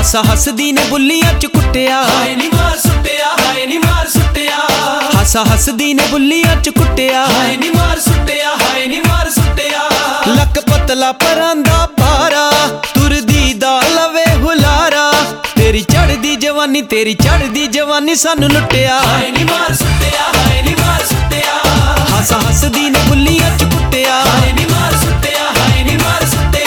ਹਾਸਾ ਹੱਸਦੀ ਨੇ ਬੁੱਲੀਆਂ ਚ ਕੁੱਟਿਆ, ਹਾਏ ਨੀ ਮਾਰ ਸੁੱਟਿਆ, ਹਾਏ ਨੀ ਮਾਰ ਸੁੱਟਿਆ। ਹਾਸਾ ਹੱਸਦੀ ਨੇ ਬੁੱਲੀਆਂ ਚ ਕੁੱਟਿਆ, ਹਾਏ ਨੀ ਮਾਰ ਸੁੱਟਿਆ, ਹਾਏ ਨੀ ਮਾਰ ਸੁੱਟਿਆ। ਲੱਕ ਪਤਲਾ ਪਰਾਂਦਾ ਪਾਰਾ, ਤੁਰਦੀ ਦਾ ਲਵੇ ਹੁਲਾਰਾ। ਤੇਰੀ ਚੜ੍ਹਦੀ ਜਵਾਨੀ, ਤੇਰੀ ਚੜ੍ਹਦੀ ਜਵਾਨੀ ਸਾਨੂੰ ਲੁੱਟਿਆ। ਹਾਏ ਨੀ ਮਾਰ ਸੁੱਟਿਆ, ਹਾਏ ਨੀ ਮਾਰ ਸੁੱਟਿਆ। ਹਾਸਾ ਹੱਸਦੀ ਨੇ ਬੁੱਲੀਆਂ ਚ ਕੁੱਟਿਆ, ਹਾਏ ਨੀ ਮਾਰ ਸੁੱਟਿਆ, ਹਾਏ ਨੀ ਮਾਰ ਸੁੱਟਿਆ।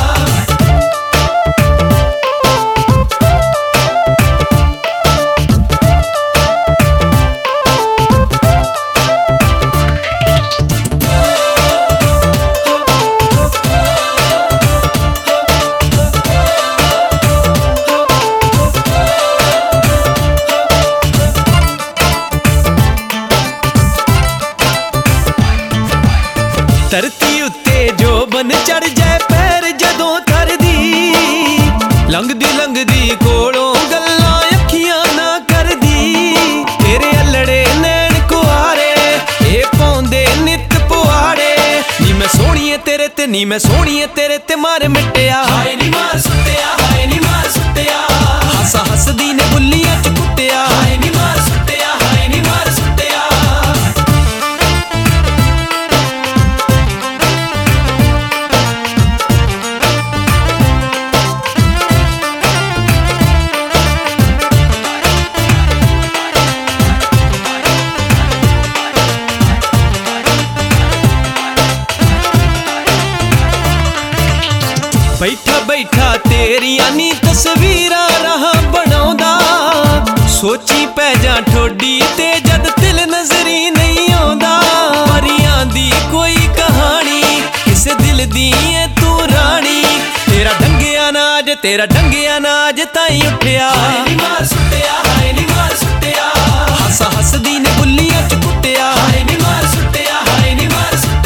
ਧਰਤੀ ਉੱਤੇ ਜੋਬਨ ਚੜ ਜਾਏ ਪੈਰ ਜਦੋਂ ਧਰਦੀ, ਲੰਘਦੀ ਲੰਘਦੀ ਕੋਲੋਂ ਗੱਲਾਂ ਅੱਖੀਆਂ ਨਾ ਕਰਦੀ। ਤੇਰੇ ਅਲੜੇ ਨੈਣ ਕੁਆਰੇ, ਇਹ ਪਾਉਂਦੇ ਨਿੱਤ ਪੁਆੜੇ। ਨੀ ਮੈਂ ਸੋਹਣੀਏ ਤੇਰੇ ਤੇ, ਨੀ ਮੈਂ ਸੋਹਣੀਏ ਤੇਰੇ ਤੇ ਮਾਰ ਮਿਟਿਆ। ਹਾਏ ਨੀ ਮਾਰ ਸੁੱਟਿਆ, ਹਾਏ ਨੀ ਮਾਰ ਸੁੱਟਿਆ। ਹਾਸਾ ਹੱਸਦੀ ਨੇ ਬੁੱਲੀਆਂ ਚ ਕੁੱਟਿਆ, ਹਾਏ ਨੀ ਮਾਰ ਸੁੱਟਿਆ, ਹਾਏ ਨੀ ਮਾਰ ਸੁੱਟਿਆ। ਬੈਠਾ ਬੈਠਾ ਤੇਰੀਆਂ ਨੀ ਤਸਵੀਰਾਂ ਰਾਹਾਂ ਬਣਾਉਂਦਾ। ਸੋਚੀ ਪੈ ਜਾ ਠੋਡੀ ਤੇ ਜਦ ਦਿਲ ਨਜ਼ਰੀ ਨਹੀਂ ਆਉਂਦਾ। ਪਰੀਆਂ ਦੀ ਕੋਈ ਕਹਾਣੀ, ਕਿਸੇ ਦਿਲ ਦੀ ਏ ਤੂੰ ਰਾਣੀ। ਤੇਰਾ ਡੰਗਿਆ ਨਾਜ, ਤੇਰਾ ਡੰਗਿਆ ਨਾਜ ਤਾਈਂ ਉੱਠਿਆ। ਹਾਏ ਨੀ ਮਾਰ ਸੁੱਟਿਆ, ਹਾਏ ਨੀ ਮਾਰ ਸੁੱਟਿਆ। ਹਾਸਾ ਹੱਸਦੀ ਨੇ ਬੁੱਲੀਆਂ ਚ ਕੁੱਟਿਆ, ਹਾਏ ਨੀ ਮਾਰ ਸੁੱਟਿਆ, ਹਾਏ ਨੀ ਮਾਰ ਸੁੱਟਿਆ।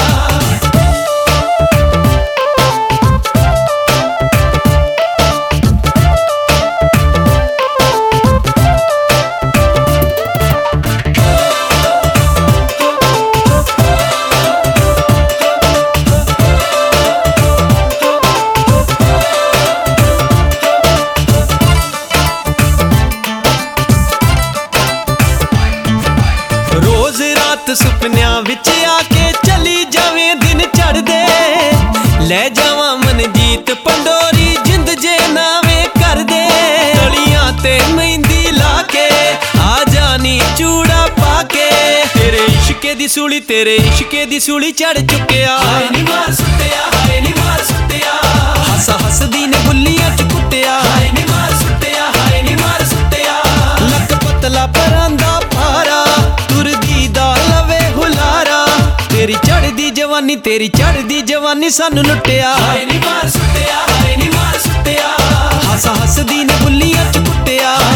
ਸੁਪਨਿਆਂ ਵਿੱਚ ਆ ਕੇ ਚਲੀ ਜਾਵੇਂ ਦਿਨ ਚੜ੍ਹਦੇ। ਲੈ ਜਾਵਾਂ ਮਨਜੀਤ ਪੰਡੋਰੀ, ਜਿੰਦ ਜੇ ਨਾਵੇਂ ਕਰਦੇ। ਤਲੀਆਂ ਤੇ ਮਹਿੰਦੀ ਲਾ ਕੇ ਆ ਜਾਨੀ ਚੂੜਾ ਪਾ ਕੇ। ਤੇਰੇ ਇਸ਼ਕੇ ਦੀ ਸੂਲੀ, ਤੇਰੇ ਇਸ਼ਕੇ ਦੀ ਸੂਲੀ ਚੜ੍ਹ ਚੁੱਕਿਆ। ਹਾਏ ਨੀ ਮਾਰ ਸੁੱਟਿਆ, ਹਾਏ ਨੀ ਮਾਰ ਸੁੱਟਿਆ। ਹਾਸਾ ਹੱਸਦੀ ਨੇ ਬੁੱਲੀਆਂ ਚ ਕੁੱਟਿਆ, ਹਾਏ ਨੀ ਮਾਰ ਸੁੱਟਿਆ, ਹਾਏ ਨੀ ਮਾਰ ਸੁੱਟਿਆ। ਲੱਕ ਪਤਲਾ ਪਰਾਂਦਾ ਪਾਰਾ, ਤੁਰਦੀ ਦਾ ਲਵੇ ਹੁਲਾਰਾ। ਤੇਰੀ ਚੜ੍ਹਦੀ ਜਵਾਨੀ, ਤੇਰੀ ਚੜ੍ਹਦੀ ਜਵਾਨੀ ਸਾਨੂੰ ਲੁੱਟਿਆ। ਹਾਏ ਨੀ ਮਾਰ ਸੁੱਟਿਆ, ਹਾਏ ਨੀ ਮਾਰ ਸੁੱਟਿਆ। ਹਾਸਾ ਹੱਸਦੀ ਨੇ ਬੁੱਲੀਆਂ ਚ ਕੁੱਟਿਆ।